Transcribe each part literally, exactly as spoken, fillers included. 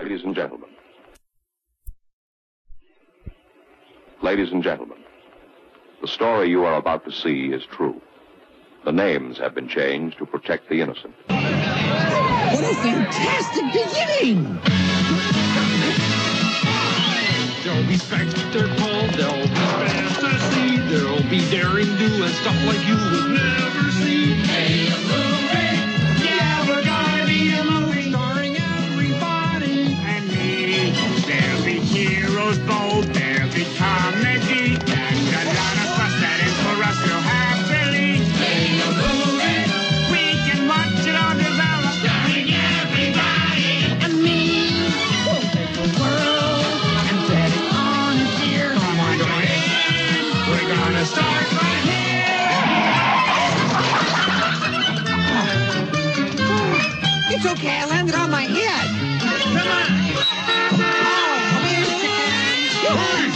Ladies and gentlemen. Ladies and gentlemen, the story you are about to see is true. The names have been changed to protect the innocent. What a fantastic beginning! There'll be Spectre Paul, there'll be fantasy, there'll be daring do and stuff like you would never see. Hey, a movie! Yeah, we're gonna be a movie starring everybody and me. There'll be heroes bold, there'll be comedy, and a lot of fuss that is for us to happily. Hey, a movie! We can watch it all develop, starring everybody and me. We'll take the world and set it on its ear. Come on, join in. We're gonna start right here. It's okay, I landed on my head. Come on. Oh, come here, chicken.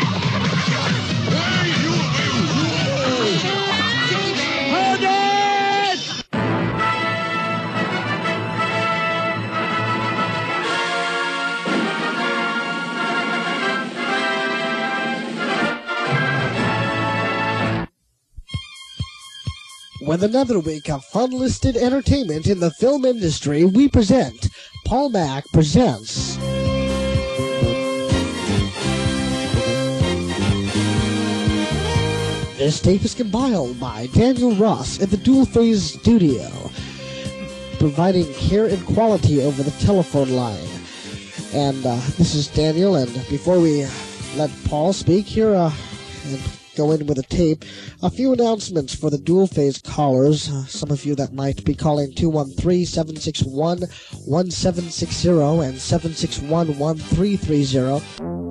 Hold it! With another week of fun-listed entertainment in the film industry, we present Paul Mack Presents. This tape is compiled by Daniel Ross at the Dual Phase Studio, providing care and quality over the telephone line. And uh, this is Daniel, and before we let Paul speak here, uh, and go in with a tape, a few announcements for the dual phase callers. Uh, some of you that might be calling two one three, seven six one, one seven six zero and seven six one, one three three zero.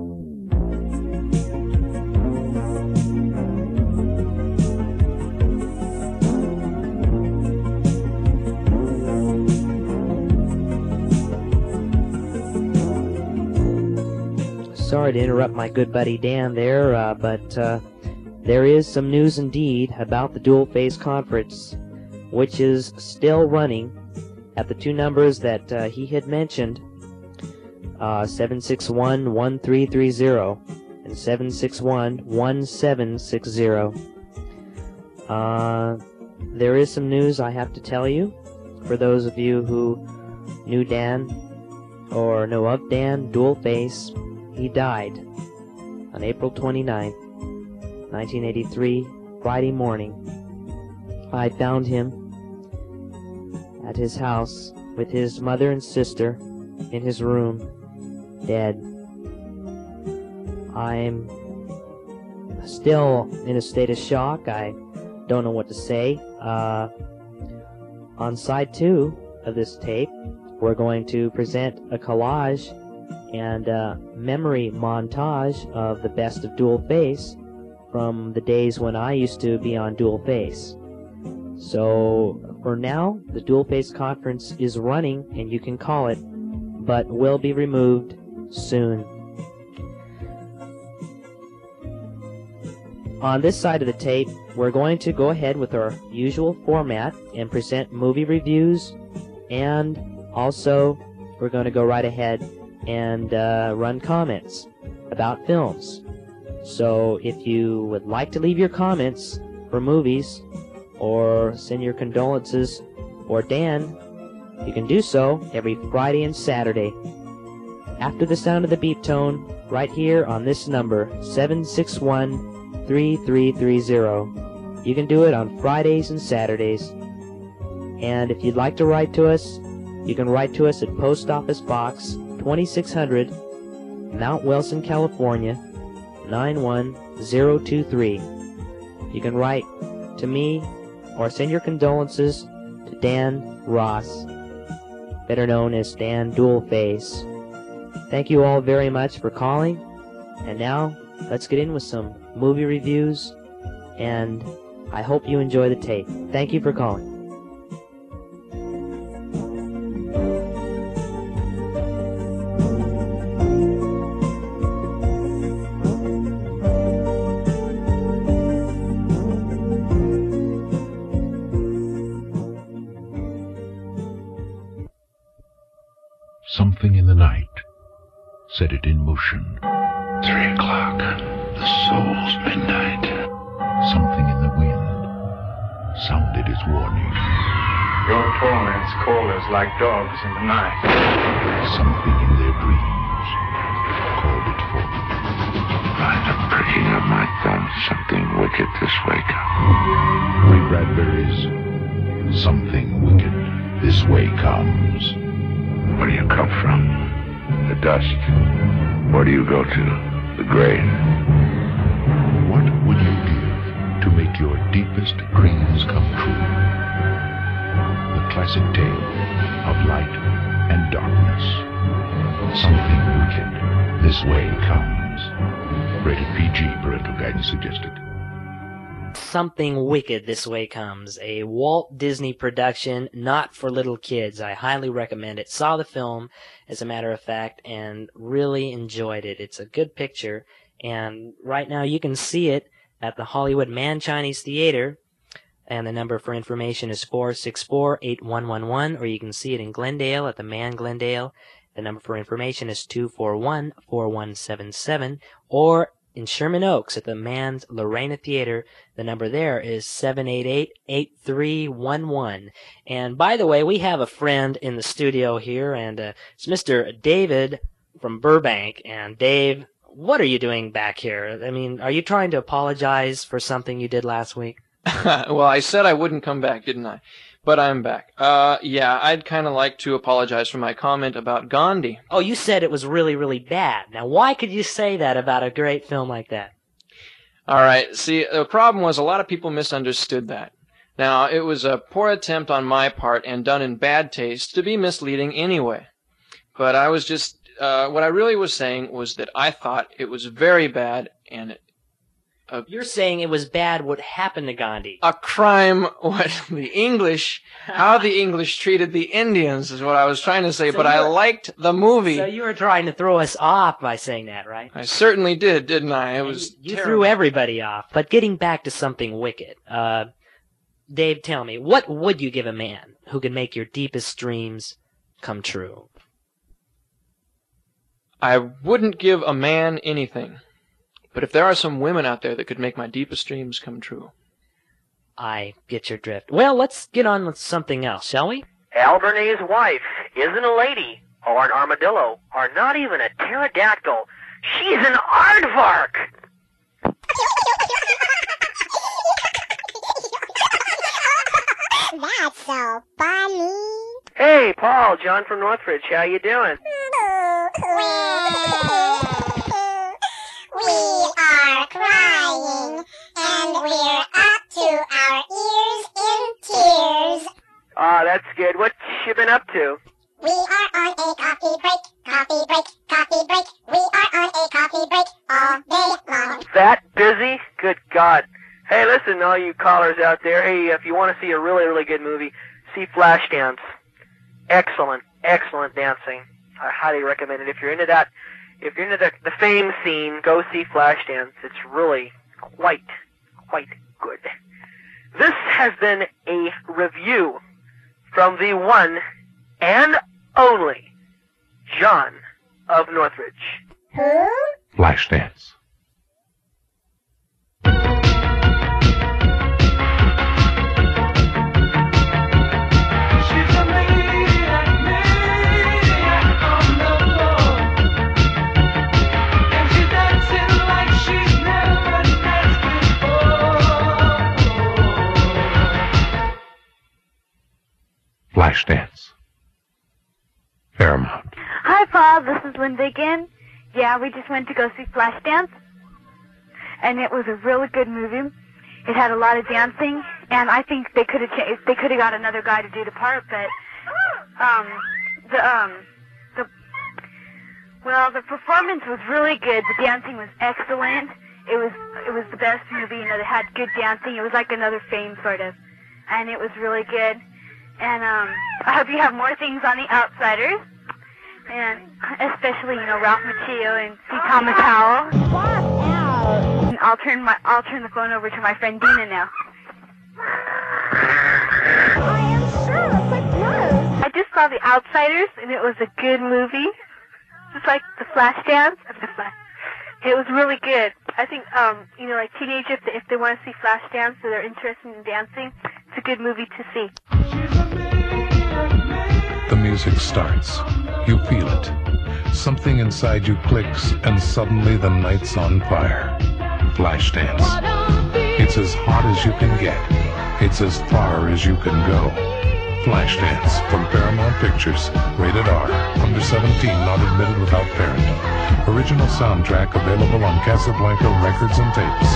Sorry to interrupt my good buddy Dan there, uh, but uh, there is some news indeed about the Dual Phase Conference, which is still running at the two numbers that uh, he had mentioned, uh, seven six one, one three three zero and seven six one, one seven six zero. Uh, there is some news I have to tell you. For those of you who knew Dan or know of Dan, Dual Phase, he died on April twenty-ninth, nineteen eighty-three, Friday morning. I found him at his house with his mother and sister in his room, dead. I'm still in a state of shock. I don't know what to say. Uh, on side two of this tape, we're going to present a collage and a memory montage of the best of Dual Phase from the days when I used to be on Dual Phase. So for now, the Dual Phase Conference is running and you can call it, but will be removed soon. On this side of the tape, we're going to go ahead with our usual format and present movie reviews, and also we're going to go right ahead and uh, run comments about films. So if you would like to leave your comments for movies or send your condolences for Dan, you can do so every Friday and Saturday after the sound of the beep tone right here on this number, seven six one, three three three zero. You can do it on Fridays and Saturdays. And if you'd like to write to us, you can write to us at Post Office Box twenty-six hundred, Mount Wilson, California, nine one zero two three. You can write to me or send your condolences to Dan Ross, better known as Dan Dual Phase. Thank you all very much for calling, and now let's get in with some movie reviews, and I hope you enjoy the tape. Thank you for calling. Something in the night set it in motion. Three o'clock. The soul's midnight. Something in the wind sounded its warning. Your torment's callers like dogs in the night. Something in their dreams called it forth. By the pricking of my thumb, something wicked this way comes. Ray Bradbury's Something Wicked This Way Comes. Where do you come from? The dust. Where do you go to? The grave. What would you give to make your deepest dreams come true? The classic tale of light and darkness. Something Wicked This Way Comes. Rated P G, parental guidance suggested. Something Wicked This Way Comes, a Walt Disney production, not for little kids. I highly recommend it. Saw the film, as a matter of fact, and really enjoyed it. It's a good picture, and right now you can see it at the Hollywood Man Chinese Theater, and the number for information is four six four, eight one one one, or you can see it in Glendale at the Man Glendale. The number for information is two four one, four one seven seven, or in Sherman Oaks at the Man's Lorena Theater. The number there is seven eight eight, eight three one one. And by the way, we have a friend in the studio here, and uh, it's Mister David from Burbank. And Dave, what are you doing back here? I mean, are you trying to apologize for something you did last week? Well, I said I wouldn't come back, didn't I? But I'm back. Uh, yeah, I'd kind of like to apologize for my comment about Gandhi. Oh, you said it was really, really bad. Now, why could you say that about a great film like that? All right, see, the problem was a lot of people misunderstood that. Now, it was a poor attempt on my part and done in bad taste to be misleading anyway. But I was just, uh, what I really was saying was that I thought it was very bad and it A, You're saying it was bad what happened to Gandhi. A crime, what the English, how the English treated the Indians is what I was trying to say, so but I liked the movie. So you were trying to throw us off by saying that, right? I certainly did, didn't I? It was You, you terrible. threw everybody off. But getting back to something wicked, uh, Dave, tell me, what would you give a man who can make your deepest dreams come true? I wouldn't give a man anything. But if there are some women out there that could make my deepest dreams come true. I get your drift. Well, let's get on with something else, shall we? Albernay's wife isn't a lady, or an armadillo, or not even a pterodactyl. She's an aardvark! That's so funny. Hey, Paul, John from Northridge. How you doing? We are crying, and we're up to our ears in tears. Ah, that's good. What you been up to? We are on a coffee break, coffee break, coffee break. We are on a coffee break all day long. That busy? Good God. Hey, listen, all you callers out there, hey, if you want to see a really, really good movie, see Flashdance. Excellent, excellent dancing. I highly recommend it. If you're into that, if you're into the, the fame scene, go see Flashdance. It's really quite, quite good. This has been a review from the one and only John of Northridge. Who? Flashdance. Flashdance. Paramount. Hi, Paul. This is Linda again. Yeah, we just went to go see Flashdance, and it was a really good movie. It had a lot of dancing, and I think they could have cha- they could have got another guy to do the part, but um, the um, the well, the performance was really good. The dancing was excellent. It was it was the best movie. You know, they had good dancing. It was like another Fame sort of, and it was really good. And um, I hope you have more things on The Outsiders, and especially, you know, Ralph Macchio and C. Thomas Howell. And I'll turn my I'll turn the phone over to my friend Dina now. I am sure. Quick move. I just saw The Outsiders, and it was a good movie. Just like the Flashdance. The Flash. It was really good. I think, um, you know, like teenagers, if they, if they want to see Flashdance or they're interested in dancing, it's a good movie to see. The music starts. You feel it. Something inside you clicks, and suddenly the night's on fire. Flashdance. It's as hot as you can get. It's as far as you can go. Flashdance from Paramount Pictures. Rated R. Under seventeen, not admitted without parent. Original soundtrack available on Casablanca Records and Tapes.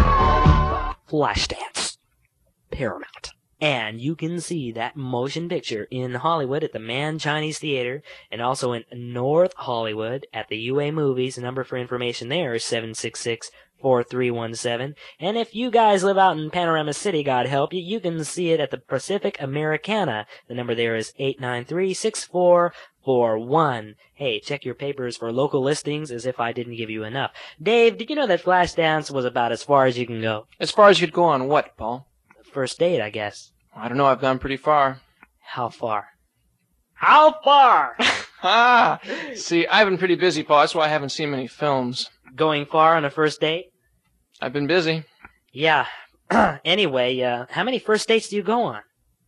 Flashdance. Paramount. And you can see that motion picture in Hollywood at the Mann Chinese Theater, and also in North Hollywood at the U A Movies. The number for information there is seven six six, four three one seven. And if you guys live out in Panorama City, God help you, you can see it at the Pacific Americana. The number there is eight nine three, six four four one. Hey, check your papers for local listings, as if I didn't give you enough. Dave, did you know that Flashdance was about as far as you can go? As far as you'd go on what, Paul? First date, I guess. I don't know, I've gone pretty far. How far? How far? Ah! See, I've been pretty busy, Paul. That's why I haven't seen many films. Going far on a first date? I've been busy. Yeah. Anyway, uh, how many first dates do you go on?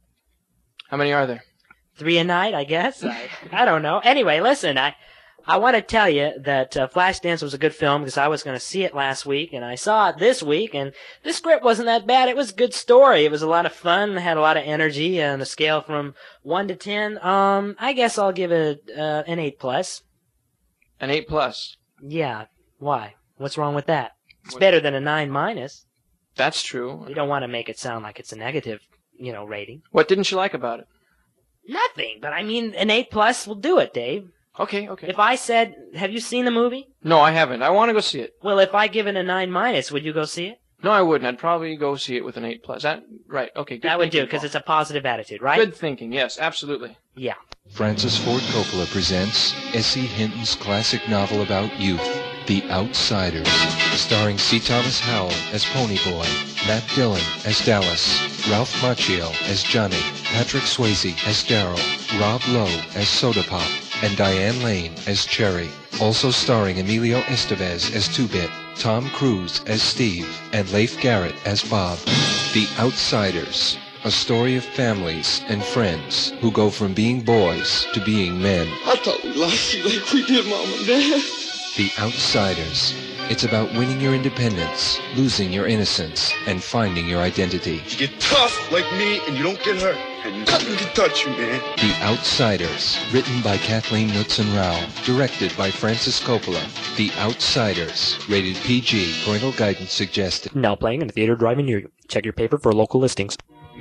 How many are there? Three a night, I guess. I, I don't know. Anyway, listen, I I want to tell you that uh, Flashdance was a good film because I was going to see it last week, and I saw it this week, and the script wasn't that bad. It was a good story. It was a lot of fun. It had a lot of energy. On a scale from one to ten, um, I guess I'll give it uh, an eight plus. An eight plus? Yeah. Why? What's wrong with that? It's better than a nine minus. That's true. You don't want to make it sound like it's a negative, you know, rating. What didn't you like about it? Nothing, but I mean, an eight plus will do it, Dave. Okay, okay. If I said, have you seen the movie? No, I haven't. I want to go see it. Well, if I give it a nine minus, would you go see it? No, I wouldn't. I'd probably go see it with an eight plus. That right? Okay, good. That would thinking, do, because Paul. it's a positive attitude, right? Good thinking. Yes, absolutely. Yeah. Francis Ford Coppola presents S E Hinton's classic novel about youth, The Outsiders, starring C. Thomas Howell as Ponyboy, Matt Dillon as Dallas, Ralph Macchio as Johnny, Patrick Swayze as Daryl, Rob Lowe as Soda Pop, and Diane Lane as Cherry. Also starring Emilio Estevez as Two-Bit, Tom Cruise as Steve, and Leif Garrett as Bob. The Outsiders, a story of families and friends who go from being boys to being men. I thought we lost you like we did Mom and Dad. The Outsiders. It's about winning your independence, losing your innocence, and finding your identity. You get tough like me and you don't get hurt. And nothing can touch you, man. The Outsiders. Written by Kathleen Knudsen Rao. Directed by Francis Coppola. The Outsiders. Rated P G. Parental guidance suggested. Now playing in a theater driving near you. Check your paper for local listings.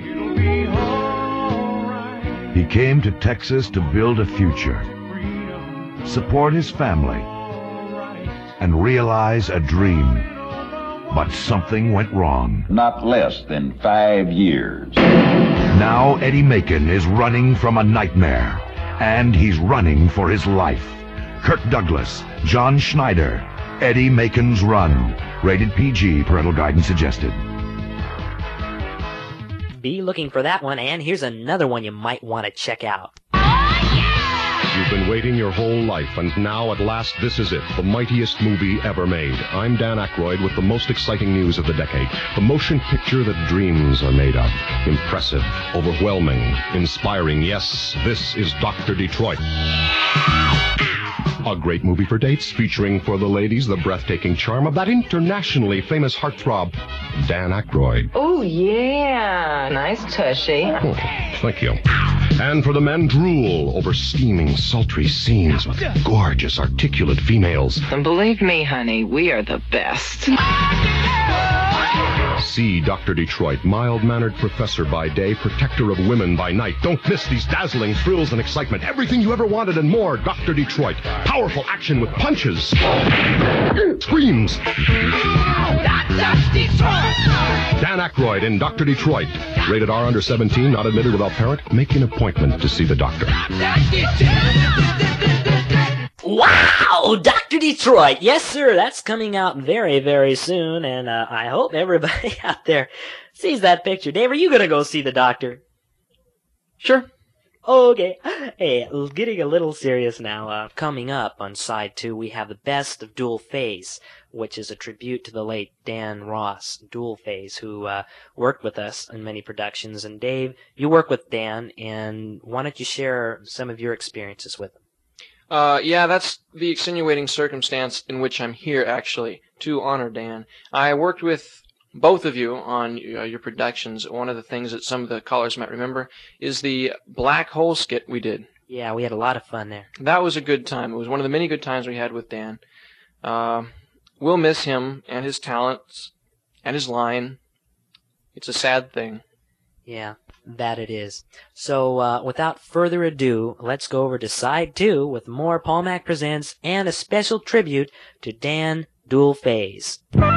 He came to Texas to build a future, support his family, and realize a dream. But something went wrong. Not less than five years. Now Eddie Macon is running from a nightmare, and he's running for his life. Kirk Douglas, John Schneider, Eddie Macon's Run. Rated P G, parental guidance suggested. Be looking for that one, and here's another one you might want to check out. You've been waiting your whole life, and now at last this is it, the mightiest movie ever made. I'm Dan Aykroyd with the most exciting news of the decade. The motion picture that dreams are made of. Impressive, overwhelming, inspiring. Yes, this is Doctor Detroit. A great movie for dates, featuring for the ladies the breathtaking charm of that internationally famous heartthrob, Dan Aykroyd. Oh, yeah. Nice tushy. Oh, thank you. And for the men, drool over steaming, sultry scenes with gorgeous, articulate females. And believe me, honey, we are the best. See Doctor Detroit, mild-mannered professor by day, protector of women by night. Don't miss these dazzling thrills and excitement. Everything you ever wanted and more. Doctor Detroit. Powerful action with punches. Screams. Dan Aykroyd in Doctor Detroit. Rated R under seventeen, not admitted without parent. Make an appointment to see the doctor. Wow! Doctor Detroit! Yes, sir, that's coming out very, very soon, and uh, I hope everybody out there sees that picture. Dave, are you going to go see the doctor? Sure. Okay. Hey, getting a little serious now. Uh, coming up on side two, we have the best of Dual Phase, which is a tribute to the late Dan Ross, Dual Phase, who uh, worked with us in many productions. And Dave, you work with Dan, and why don't you share some of your experiences with him? Uh, yeah, that's the extenuating circumstance in which I'm here, actually, to honor Dan. I worked with both of you on uh, your productions. One of the things that some of the callers might remember is the Black Hole skit we did. Yeah, we had a lot of fun there. That was a good time. It was one of the many good times we had with Dan. Uh, we'll miss him and his talents and his line. It's a sad thing. Yeah, that it is. So, uh, without further ado, let's go over to side two with more Paul Mac Presents and a special tribute to Dan Dual Phase.